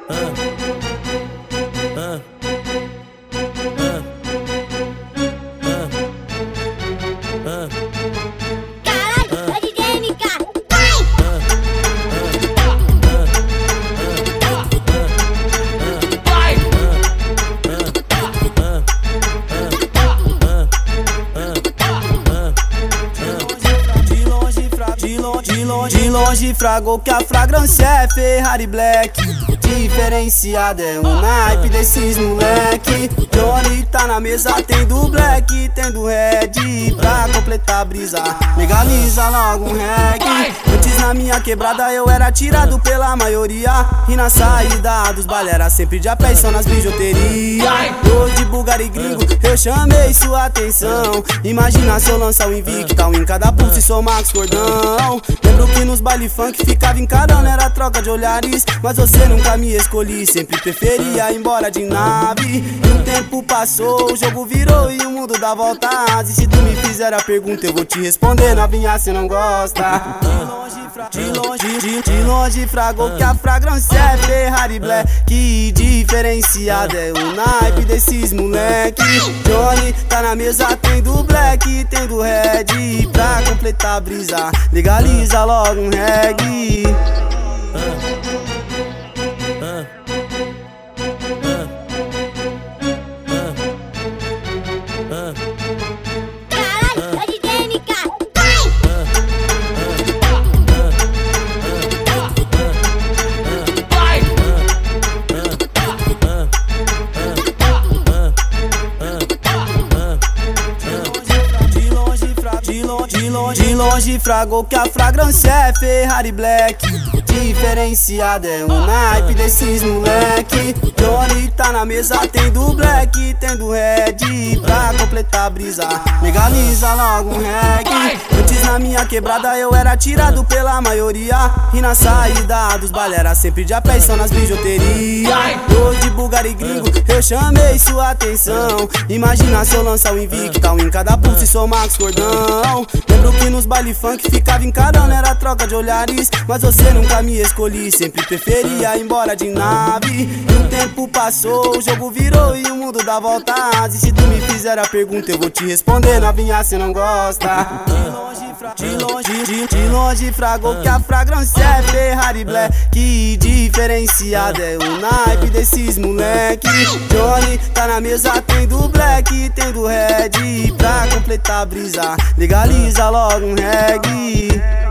Caralho, é DJ MK. De longe fragou que a fragrância é Ferrari Black. Diferenciada é o naipe desses moleque. Johnny tá na mesa, tem do black, tem do red. Pra completar a brisa, legaliza logo um reggae. Antes na minha quebrada eu era tirado pela maioria. E na saída dos bailes era sempre de a pé e só nas bijuterias. Hoje de Bulgari gringo, eu chamei sua atenção. Imagina se eu lançar o Invicta, um em cada pulso e sou Max Cordão. Lembro que nos baile funk ficava encarando, era troca de olhares. Mas você nunca me escolhi, sempre preferia ir embora de nave. E o tempo passou, o jogo virou e o mundo dá voltas. E se tu me fizer a pergunta eu vou te responder, novinha, cê não gosta. De longe fragou que a fragrância é Ferrari Black. Que diferenciada é o naipe desses moleque. Johnny tá na mesa, tem do black, tem do red. Pra completar a brisa, legaliza logo um reggae. Caralho, é DJ MK. De longe fragou que a fragrância é Ferrari Black. Diferenciada é o naipe desses moleque. Johnny tá na mesa, tem do black, tem do red. Pra completar a brisa, legaliza logo um reggae. Antes na minha quebrada eu era tirado pela maioria. E na saída dos bailes era sempre de a pé e só nas bijuterias. Hoje de Bulgari gringo, eu chamei sua atenção. Imagina se eu lançar o Invicta, um em cada pulso e sou Max Cordão. Lembro que nos baile funk ficava encarando, era troca de olhares. Mas você nunca me escolhi, sempre preferia ir embora de nave. E o tempo passou, o jogo virou e o mundo dá voltas. E se tu me fizer a pergunta eu vou te responder, novinha, cê não gosta. De longe fragou que a fragrância é Ferrari Black. Que diferenciada é o naipe desses moleque. Johnny tá na mesa, tem do black, tem do red. Pra completar a brisa, legaliza logo um reggae.